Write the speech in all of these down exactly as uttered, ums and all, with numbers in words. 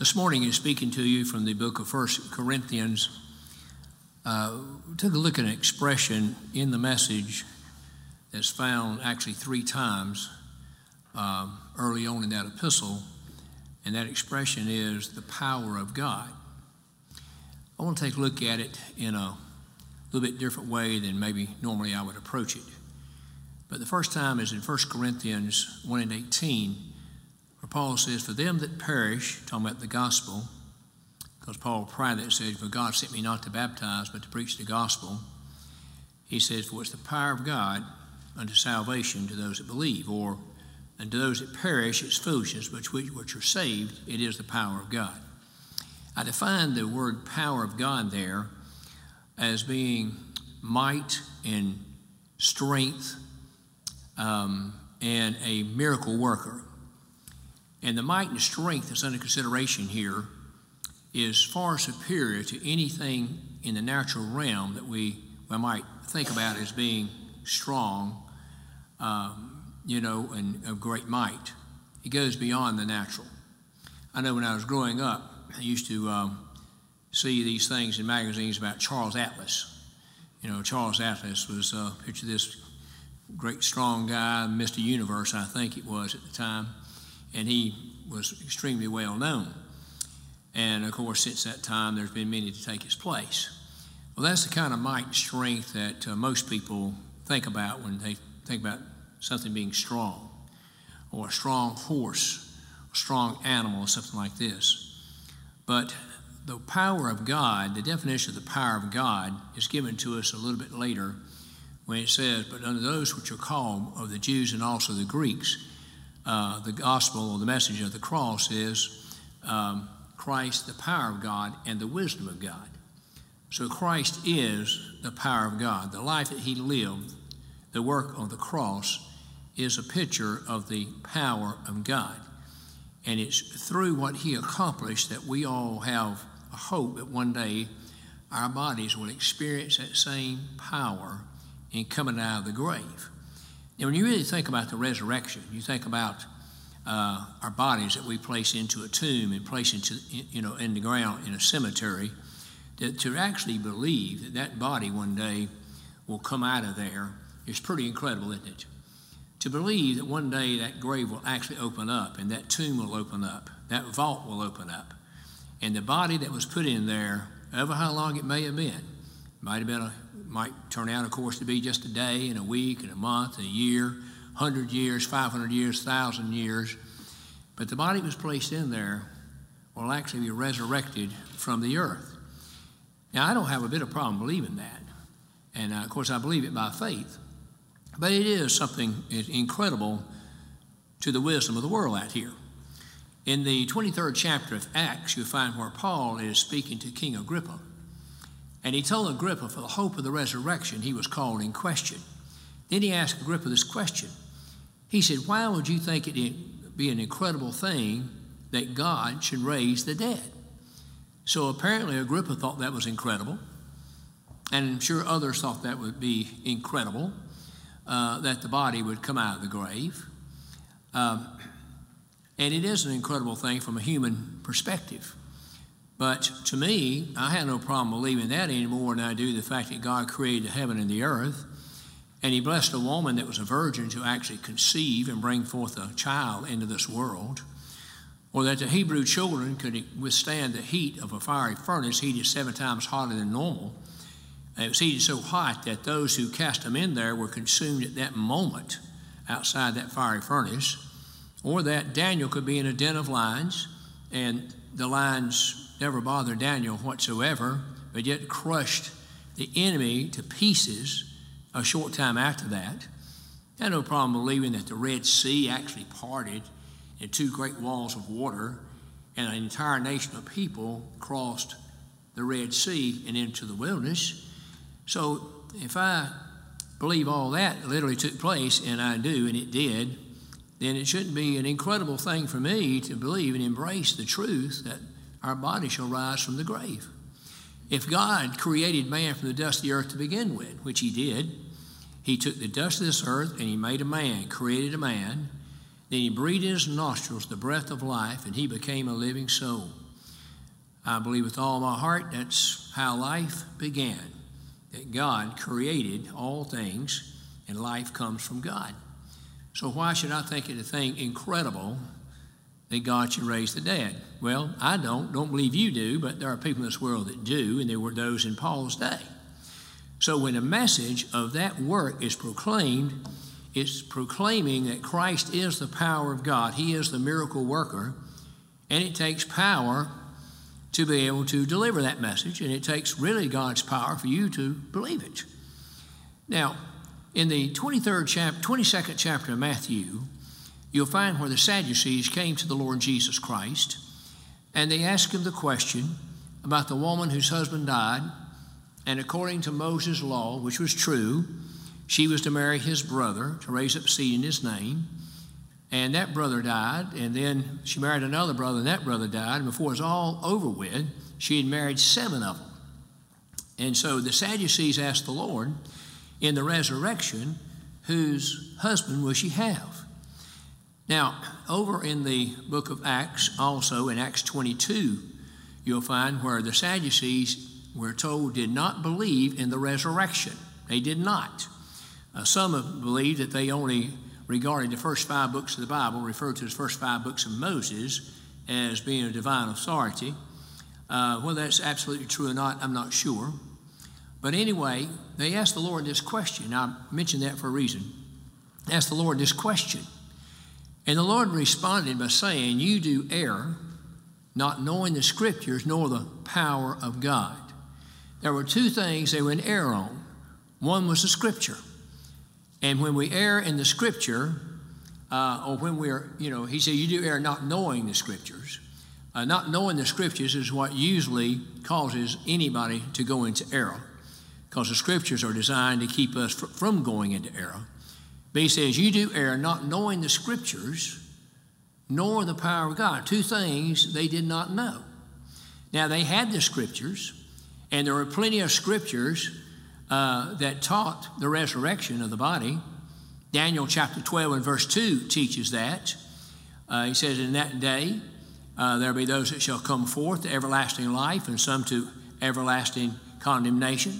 This morning is speaking to you from the book of First Corinthians. Uh, we took a look at an expression in the message that's found actually three times um, early on in that epistle, and that expression is the power of God. I want to take a look at it in a little bit different way than maybe normally I would approach it. But the first time is in First Corinthians one and eighteen, where Paul says, "For them that perish," talking about the gospel, because Paul prior to that says, "For God sent me not to baptize, but to preach the gospel." He says, "For it's the power of God unto salvation to those that believe," or, "And to those that perish, it's foolishness, but which, which are saved, it is the power of God." I define the word power of God there as being might and strength um, and a miracle worker. And the might and strength that's under consideration here is far superior to anything in the natural realm that we, we might think about as being strong, um, you know, and of great might. It goes beyond the natural. I know when I was growing up, I used to um, see these things in magazines about Charles Atlas. You know, Charles Atlas was, uh, picture this great strong guy, Mister Universe, I think it was at the time. And he was extremely well known. And of course, since that time, there's been many to take his place. Well, that's the kind of might and strength that uh, most people think about when they think about something being strong, or a strong horse, a strong animal, or something like this. But the power of God, the definition of the power of God, is given to us a little bit later when it says, "But unto those which are called, of the Jews and also the Greeks, Uh, the gospel or the message of the cross is um, Christ, the power of God, and the wisdom of God." So Christ is the power of God. The life that he lived, the work on the cross, is a picture of the power of God. And it's through what he accomplished that we all have a hope that one day our bodies will experience that same power in coming out of the grave. And when you really think about the resurrection, you think about uh, our bodies that we place into a tomb and place into, you know, in the ground in a cemetery, that to actually believe that that body one day will come out of there is pretty incredible, isn't it? To believe that one day that grave will actually open up and that tomb will open up, that vault will open up, and the body that was put in there, however how long it may have been, might have been a might turn out, of course, to be just a day and a week and a month and a year, one hundred years, five hundred years, one thousand years. But the body was placed in there will actually be resurrected from the earth. Now, I don't have a bit of problem believing that. And, uh, of course, I believe it by faith. But it is something incredible to the wisdom of the world out here. In the twenty-third chapter of Acts, you'll find where Paul is speaking to King Agrippa. And he told Agrippa for the hope of the resurrection he was called in question. Then he asked Agrippa this question. He said, "Why would you think it be an incredible thing that God should raise the dead?" So apparently Agrippa thought that was incredible. And I'm sure others thought that would be incredible, uh, that the body would come out of the grave. Um, and it is an incredible thing from a human perspective. But to me, I have no problem believing that any more than I do the fact that God created the heaven and the earth, and he blessed a woman that was a virgin to actually conceive and bring forth a child into this world, or that the Hebrew children could withstand the heat of a fiery furnace heated seven times hotter than normal. It was heated so hot that those who cast them in there were consumed at that moment outside that fiery furnace, or that Daniel could be in a den of lions, and the lions never bothered Daniel whatsoever, but yet crushed the enemy to pieces a short time after that. I had no problem believing that the Red Sea actually parted in two great walls of water, and an entire nation of people crossed the Red Sea and into the wilderness. So if I believe all that literally took place, and I do, and it did, then it shouldn't be an incredible thing for me to believe and embrace the truth that our body shall rise from the grave. If God created man from the dust of the earth to begin with, which he did, he took the dust of this earth and he made a man, created a man. Then he breathed in his nostrils the breath of life, and he became a living soul. I believe with all my heart that's how life began, that God created all things and life comes from God. So why should I think it a thing incredible that God should raise the dead? Well, I don't, don't believe you do, but there are people in this world that do, and there were those in Paul's day. So when a message of that work is proclaimed, it's proclaiming that Christ is the power of God. He is the miracle worker, and it takes power to be able to deliver that message, and it takes really God's power for you to believe it. Now, in the twenty-third chapter, twenty-second chapter of Matthew, you'll find where the Sadducees came to the Lord Jesus Christ, and they asked him the question about the woman whose husband died, and according to Moses' law, which was true, she was to marry his brother to raise up seed in his name. And that brother died, and then she married another brother, and that brother died. And before it was all over with, she had married seven of them. And so the Sadducees asked the Lord, in the resurrection, whose husband will she have? Now, over in the book of Acts, also in Acts twenty-two, you'll find where the Sadducees, we're told, did not believe in the resurrection. They did not. Uh, some have believed that they only regarded the first five books of the Bible, referred to as first five books of Moses, as being a divine authority. Uh, whether that's absolutely true or not, I'm not sure. But anyway, they asked the Lord this question. I mentioned that for a reason. They asked the Lord this question. And the Lord responded by saying, you do err, not knowing the Scriptures nor the power of God. There were two things they were in error on. One was the Scripture. And when we err in the Scripture, uh, or when we're, you know, he said, you do err not knowing the Scriptures. Uh, not knowing the Scriptures is what usually causes anybody to go into error, because the Scriptures are designed to keep us fr- from going into error. But he says, you do err not knowing the Scriptures, nor the power of God. Two things they did not know. Now, they had the Scriptures, and there were plenty of Scriptures Uh, that taught the resurrection of the body. Daniel chapter twelve and verse two teaches that. Uh, he says, in that day uh, there will be those that shall come forth to everlasting life, and some to everlasting condemnation,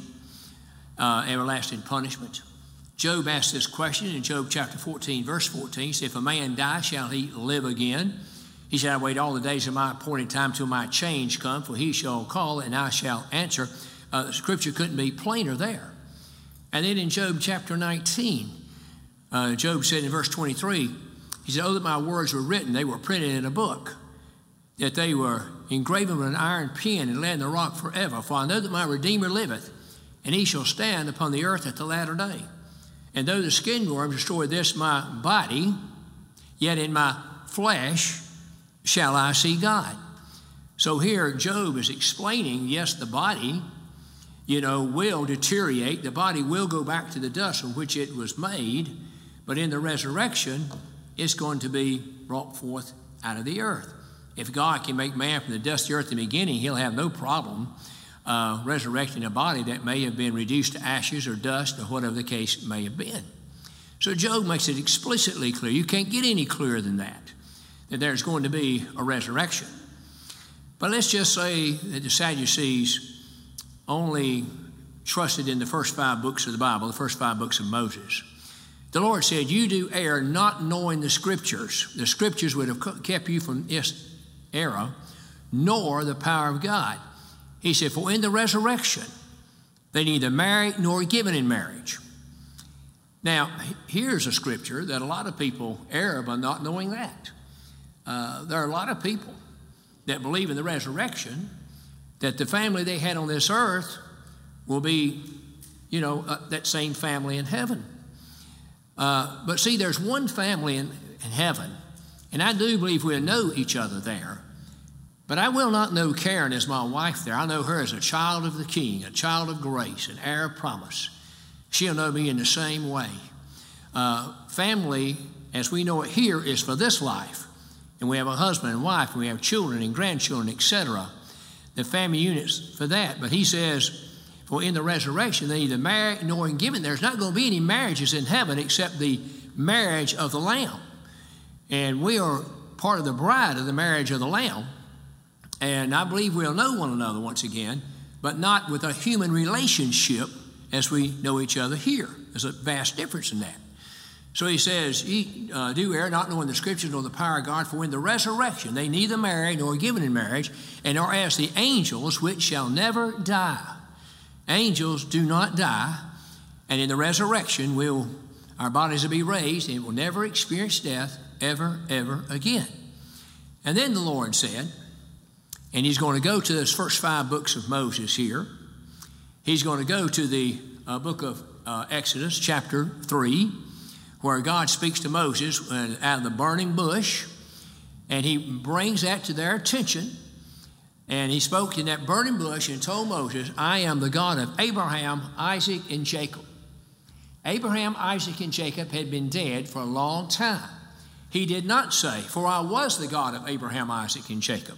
uh, everlasting punishment. Job asked this question in Job chapter fourteen, verse fourteen. He said, if a man die, shall he live again? He said, I wait all the days of my appointed time till my change come, for he shall call and I shall answer. Uh, the Scripture couldn't be plainer there. And then in Job chapter nineteen, uh, Job said in verse twenty-three, he said, oh, that my words were written, they were printed in a book, that they were engraven with an iron pen and laid in the rock forever. For I know that my Redeemer liveth, and he shall stand upon the earth at the latter day. And though the skin worm destroy this my body, yet in my flesh shall I see God. So here Job is explaining, yes, the body, you know, will deteriorate. The body will go back to the dust from which it was made, but in the resurrection, it's going to be brought forth out of the earth. If God can make man from the dust of the earth in the beginning, he'll have no problem uh, resurrecting a body that may have been reduced to ashes or dust or whatever the case may have been. So Job makes it explicitly clear. You can't get any clearer than that, that there's going to be a resurrection. But let's just say that the Sadducees only trusted in the first five books of the Bible, the first five books of Moses. The Lord said, you do err not knowing the Scriptures. The Scriptures would have kept you from this error, nor the power of God. He said, for in the resurrection, they neither marry nor given in marriage. Now, here's a scripture that a lot of people err by not knowing that. Uh, there are a lot of people that believe in the resurrection, that the family they had on this earth will be, you know, uh, that same family in heaven. Uh, but see, there's one family in, in heaven, and I do believe we'll know each other there. But I will not know Karen as my wife there. I know her as a child of the King, a child of grace, an heir of promise. She'll know me in the same way. Uh, family, as we know it here, is for this life. And we have a husband and wife, and we have children and grandchildren, et cetera. The family unit's for that. But he says, for in the resurrection, they neither marry nor in giving. There's not going to be any marriages in heaven except the marriage of the Lamb. And we are part of the bride of the marriage of the Lamb. And I believe we'll know one another once again, but not with a human relationship as we know each other here. There's a vast difference in that. So he says, ye uh, do err, not knowing the Scriptures nor the power of God, for in the resurrection they neither marry nor are given in marriage, and are as the angels which shall never die. Angels do not die, and in the resurrection will our bodies will be raised, and will never experience death ever, ever again. And then the Lord said, and he's going to go to those first five books of Moses here. He's going to go to the uh, book of uh, Exodus, chapter three, where God speaks to Moses out of the burning bush, and he brings that to their attention. And he spoke in that burning bush and told Moses, I am the God of Abraham, Isaac, and Jacob. Abraham, Isaac, and Jacob had been dead for a long time. He did not say, for I was the God of Abraham, Isaac, and Jacob.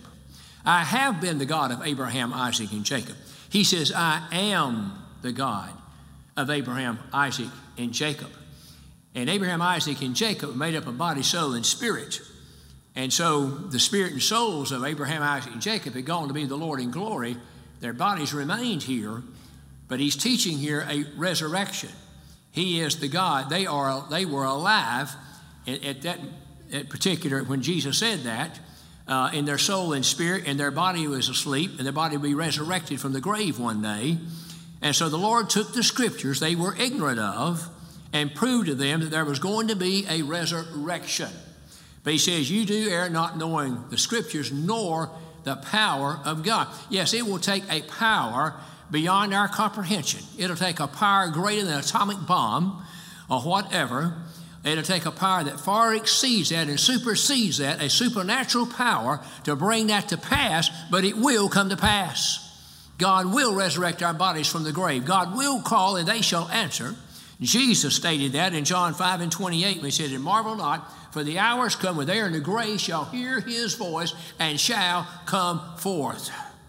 I have been the God of Abraham, Isaac, and Jacob. He says, I am the God of Abraham, Isaac, and Jacob. And Abraham, Isaac, and Jacob made up of body, soul, and spirit. And so the spirit and souls of Abraham, Isaac, and Jacob had gone to be the Lord in glory. Their bodies remained here, but he's teaching here a resurrection. He is the God. They are. They were alive at, at that at particular, when Jesus said that, uh, in their soul and spirit, and their body was asleep, and their body will be resurrected from the grave one day. And so the Lord took the Scriptures they were ignorant of and proved to them that there was going to be a resurrection. But he says, you do err, not knowing the Scriptures nor the power of God. Yes, it will take a power beyond our comprehension. It'll take a power greater than an atomic bomb or whatever. It'll take a power that far exceeds that and supersedes that, a supernatural power to bring that to pass, but it will come to pass. God will resurrect our bodies from the grave. God will call and they shall answer. Jesus stated that in John five and twenty-eight when he said, and marvel not, for the hours come when they are in the grave shall hear his voice and shall come forth.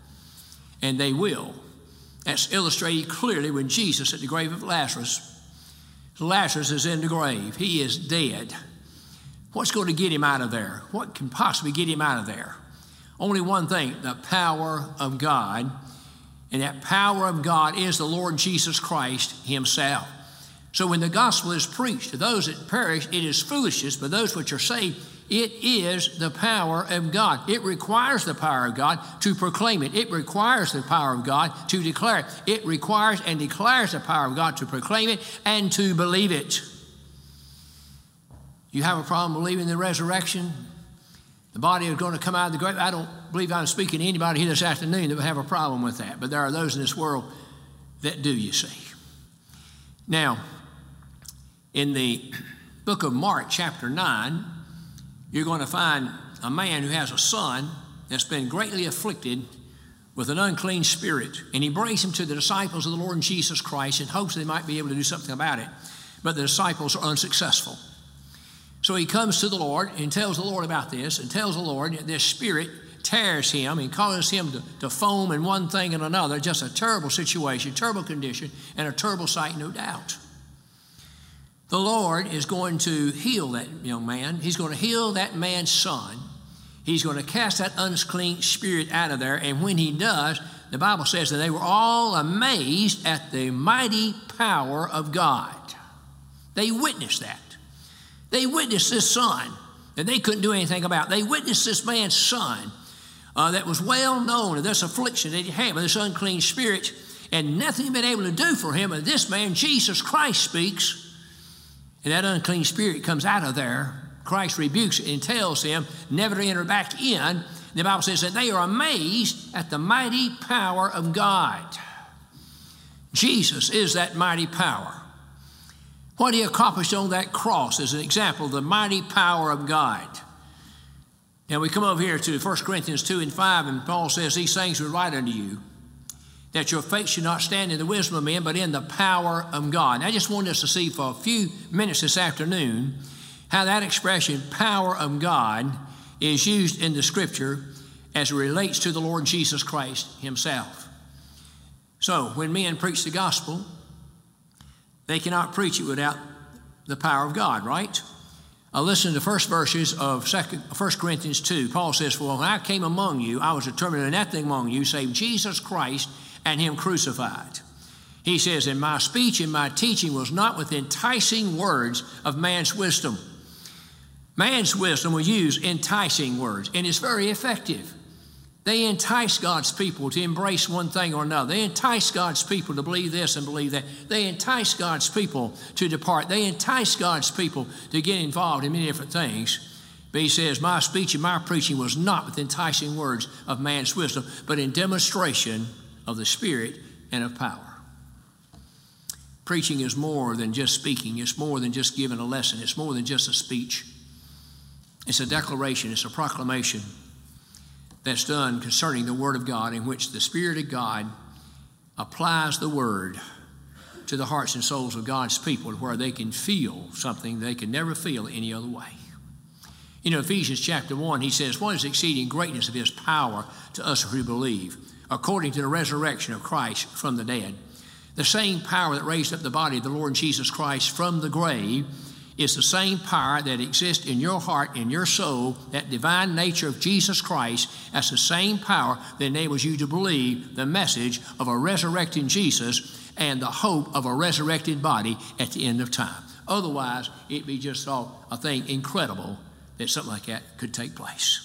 And they will. That's illustrated clearly when Jesus at the grave of Lazarus. Lazarus is in the grave. He is dead. What's going to get him out of there? What can possibly get him out of there? Only one thing, the power of God. And that power of God is the Lord Jesus Christ himself. So when the gospel is preached to those that perish, it is foolishness, but those which are saved, it is the power of God. It requires the power of God to proclaim it. It requires the power of God to declare it. It requires and declares the power of God to proclaim it and to believe it. You have a problem believing the resurrection? The body is going to come out of the grave? I don't believe I'm speaking to anybody here this afternoon that would have a problem with that, but there are those in this world that do, you see. Now, in the book of Mark, chapter nine, you're going to find a man who has a son that's been greatly afflicted with an unclean spirit. And he brings him to the disciples of the Lord Jesus Christ in hopes they might be able to do something about it. But the disciples are unsuccessful. So he comes to the Lord and tells the Lord about this and tells the Lord that this spirit tears him and causes him to, to foam in one thing and another. Just a terrible situation, terrible condition, and a terrible sight, no doubt. The Lord is going to heal that young man. He's going to heal that man's son. He's going to cast that unclean spirit out of there. And when he does, the Bible says that they were all amazed at the mighty power of God. They witnessed that. They witnessed this son that they couldn't do anything about. They witnessed this man's son uh, that was well known of this affliction that he had with this unclean spirit, and nothing had been able to do for him. And this man, Jesus Christ, speaks. And that unclean spirit comes out of there. Christ rebukes it and tells him never to enter back in. The Bible says that they are amazed at the mighty power of God. Jesus is that mighty power. What he accomplished on that cross is an example of the mighty power of God. Now we come over here to First Corinthians two and five, and Paul says, these things we write unto you, that your faith should not stand in the wisdom of men, but in the power of God. And I just wanted us to see for a few minutes this afternoon how that expression, power of God, is used in the Scripture as it relates to the Lord Jesus Christ himself. So when men preach the gospel, they cannot preach it without the power of God, right? Uh, listen to the first verses of First Corinthians two. Paul says, "For when I came among you, I was determined to nothing among you save Jesus Christ and him crucified." He says, "And my speech and my teaching was not with enticing words of man's wisdom." Man's wisdom will use enticing words, and it's very effective. They entice God's people to embrace one thing or another. They entice God's people to believe this and believe that. They entice God's people to depart. They entice God's people to get involved in many different things. But he says, "My speech and my preaching was not with enticing words of man's wisdom, but in demonstration of the Spirit and of power." Preaching is more than just speaking. It's more than just giving a lesson. It's more than just a speech. It's a declaration. It's a proclamation that's done concerning the Word of God, in which the Spirit of God applies the Word to the hearts and souls of God's people, where they can feel something they can never feel any other way. You know, Ephesians chapter one, he says, "What is the exceeding greatness of his power to us who believe, according to the resurrection of Christ from the dead. The same power that raised up the body of the Lord Jesus Christ from the grave is the same power that exists in your heart, in your soul. That divine nature of Jesus Christ, that's the same power that enables you to believe the message of a resurrecting Jesus and the hope of a resurrected body at the end of time. Otherwise, it'd be just all a thing incredible that something like that could take place."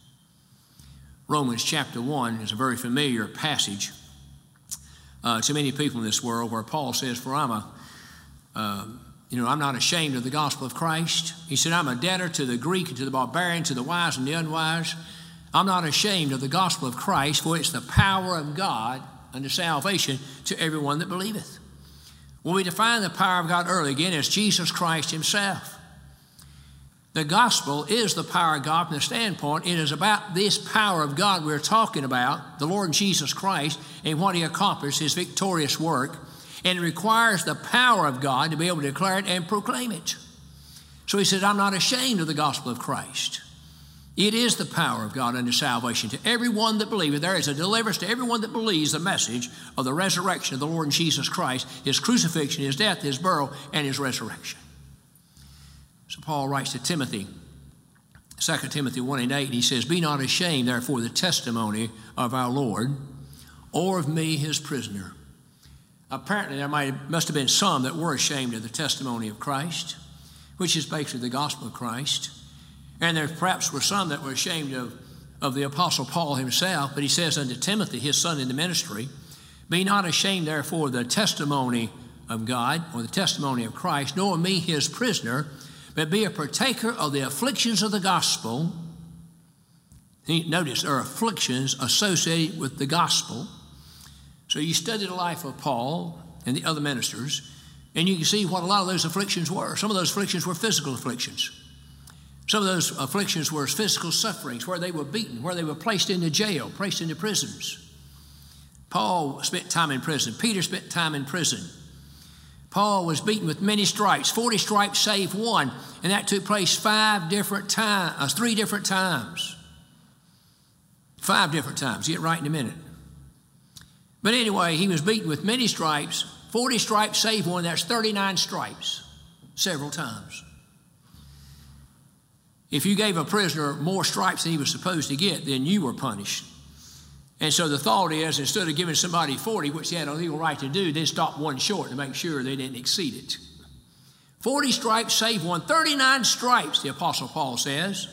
Romans chapter one is a very familiar passage uh, to many people in this world, where Paul says, "For I'm a uh, You know, I'm not ashamed of the gospel of Christ." He said, "I'm a debtor to the Greek and to the barbarian, to the wise and the unwise. I'm not ashamed of the gospel of Christ, for it's the power of God unto salvation to everyone that believeth." Well, we defined the power of God earlier again as Jesus Christ himself. The gospel is the power of God from the standpoint it is about this power of God we're talking about, the Lord Jesus Christ, and what he accomplished, his victorious work. And it requires the power of God to be able to declare it and proclaim it. So he said, "I'm not ashamed of the gospel of Christ." It is the power of God unto salvation to everyone that believeth. There is a deliverance to everyone that believes the message of the resurrection of the Lord Jesus Christ, his crucifixion, his death, his burial, and his resurrection. So Paul writes to Timothy, Second Timothy one and eight, and he says, "Be not ashamed, therefore, of the testimony of our Lord, or of me, his prisoner." Apparently, there might, must have been some that were ashamed of the testimony of Christ, which is basically the gospel of Christ. And there perhaps were some that were ashamed of, of the Apostle Paul himself. But he says unto Timothy, his son in the ministry, "Be not ashamed, therefore, of the testimony of God," or the testimony of Christ, "nor of me, his prisoner, but be a partaker of the afflictions of the gospel." Notice, there are afflictions associated with the gospel. So you study the life of Paul and the other ministers, and you can see what a lot of those afflictions were. Some of those afflictions were physical afflictions. Some of those afflictions were physical sufferings, where they were beaten, where they were placed into jail, placed into prisons. Paul spent time in prison. Peter spent time in prison. Paul was beaten with many stripes, forty stripes save one, and that took place five different times, uh, three different times. Five different times. Get right in a minute. But anyway, he was beaten with many stripes, forty stripes save one, that's thirty-nine stripes, several times. If you gave a prisoner more stripes than he was supposed to get, then you were punished. And so the thought is, instead of giving somebody forty, which they had a legal right to do, they stopped one short to make sure they didn't exceed it. forty stripes save one, thirty-nine stripes, the Apostle Paul says.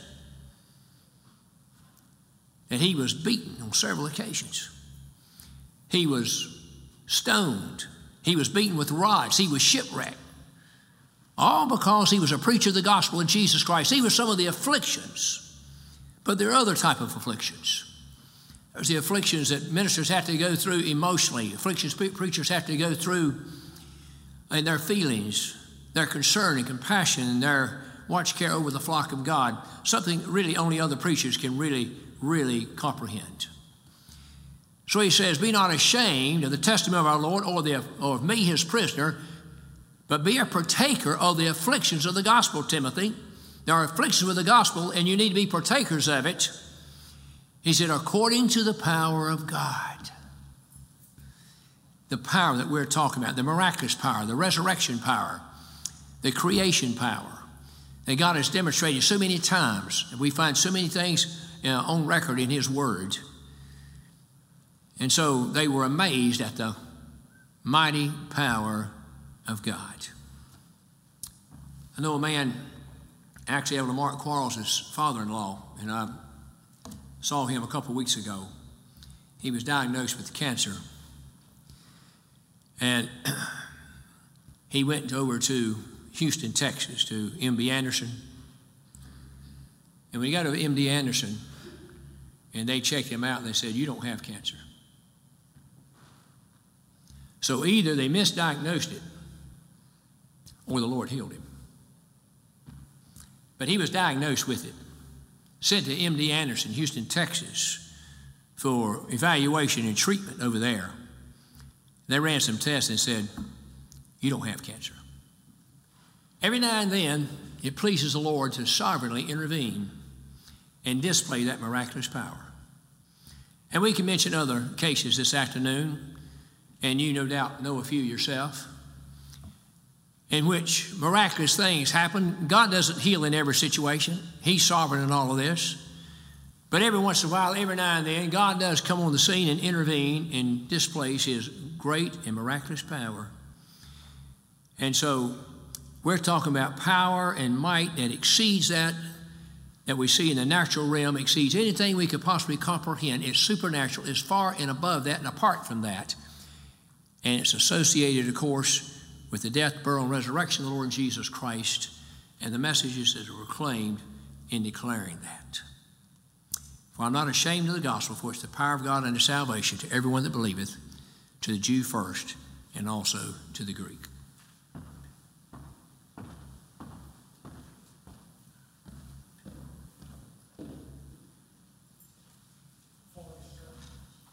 And he was beaten on several occasions. He was stoned. He was beaten with rods. He was shipwrecked. All because he was a preacher of the gospel of Jesus Christ. He was some of the afflictions. But there are other type of afflictions. There's the afflictions that ministers have to go through emotionally. Afflictions preachers have to go through in their feelings, their concern and compassion, and their watch care over the flock of God. Something really only other preachers can really, really comprehend. So he says, "Be not ashamed of the testimony of our Lord, or, the, or of me, his prisoner, but be a partaker of the afflictions of the gospel," Timothy. There are afflictions with the gospel, and you need to be partakers of it. He said, "According to the power of God." The power that we're talking about, the miraculous power, the resurrection power, the creation power. that God has demonstrated so many times, and we find so many things uh, on record in His Word. And so they were amazed at the mighty power of God. I know a man, actually Elder Mark Quarles' father-in-law, and I saw him a couple of weeks ago. He was diagnosed with cancer. And he went over to Houston, Texas, to M D Anderson. And when he got to M D Anderson, and they checked him out, and they said, "You don't have cancer." So either they misdiagnosed it, or the Lord healed him. But he was diagnosed with it, sent to M D Anderson, Houston, Texas, for evaluation and treatment over there. They ran some tests and said, "You don't have cancer." Every now and then, it pleases the Lord to sovereignly intervene and display that miraculous power. And we can mention other cases this afternoon, and you no doubt know a few yourself, in which miraculous things happen. God doesn't heal in every situation. He's sovereign in all of this. But every once in a while, every now and then, God does come on the scene and intervene and displays His great and miraculous power. And so we're talking about power and might that exceeds that that we see in the natural realm, exceeds anything we could possibly comprehend. It's supernatural. It's far and above that and apart from that. And it's associated, of course, with the death, burial, and resurrection of the Lord Jesus Christ and the messages that are proclaimed in declaring that. For I'm not ashamed of the gospel, for it's the power of God unto salvation to everyone that believeth, to the Jew first, and also to the Greek.